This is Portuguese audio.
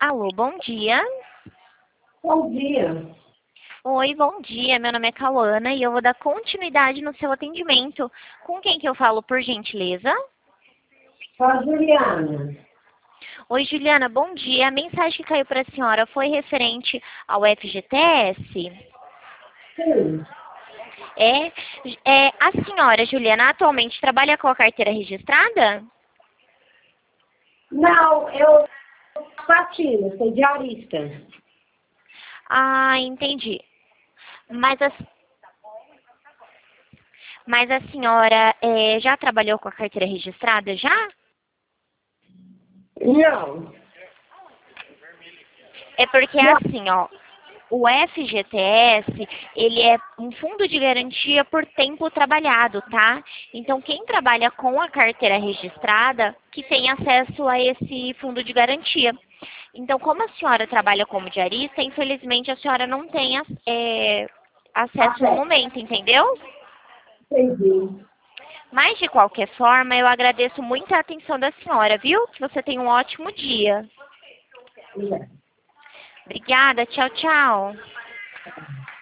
Alô, bom dia. Bom dia. Oi, bom dia. Meu nome é Cauana e eu vou dar continuidade no seu atendimento. Com quem que eu falo, por gentileza? Com a Juliana. Oi, Juliana, bom dia. A mensagem que caiu para a senhora foi referente ao FGTS? Sim. A senhora, Juliana, atualmente trabalha com a carteira registrada? Não, eu faço sou diarista. Ah, entendi. Mas a, mas a senhora já trabalhou com a carteira registrada já? Não. É porque Não. assim, ó, o FGTS, ele é um fundo de garantia por tempo trabalhado, tá? Então, quem trabalha com a carteira registrada, que tem acesso a esse fundo de garantia. Então, como a senhora trabalha como diarista, infelizmente a senhora não tem acesso no Até. momento, entendeu? Entendi. Mas, de qualquer forma, eu agradeço muito a atenção da senhora, viu? Que você tenha um ótimo dia. Já. Obrigada, tchau, tchau.